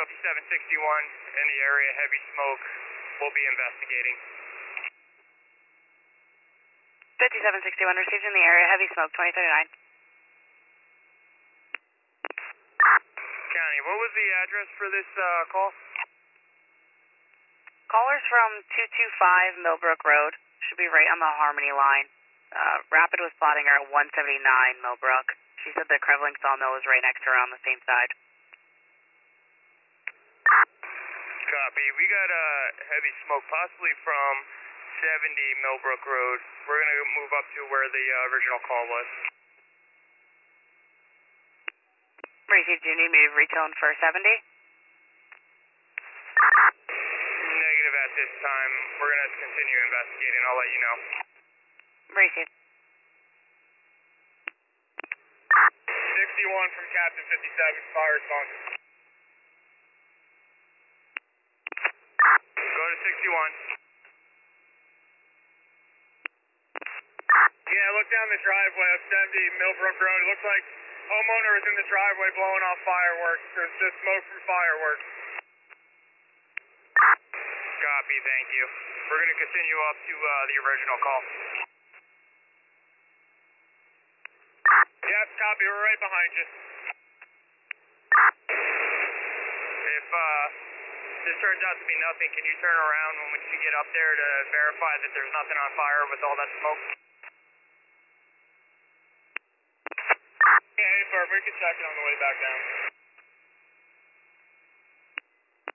5761 in the area, heavy smoke. We'll be investigating. 5761 received in the area, heavy smoke, 2039. County, what was the address for this call? Callers from 225 Millbrook Road. Should be right on the Harmony line. Rapid was plotting her at 179 Millbrook. She said the Krevling sawmill was right next to her on the same side. Copy. We got heavy smoke, possibly from 70 Millbrook Road. We're going to move up to where the original call was. Received, do you need me to retone for 70? Negative at this time. We're going to continue investigating. I'll let you know. Received. 61 from Captain 57, fire response. Go to 61. Yeah, look down the driveway of 70 Millbrook Road. It looks like homeowner is in the driveway blowing off fireworks. There's just smoke from fireworks. Copy, thank you. We're going to continue up to the original call. Yep, copy, we're right behind you. If this turns out to be nothing, can you turn around when you get up there to verify that there's nothing on fire with all that smoke? Yeah, hey, Bert, we can check it on the way back down.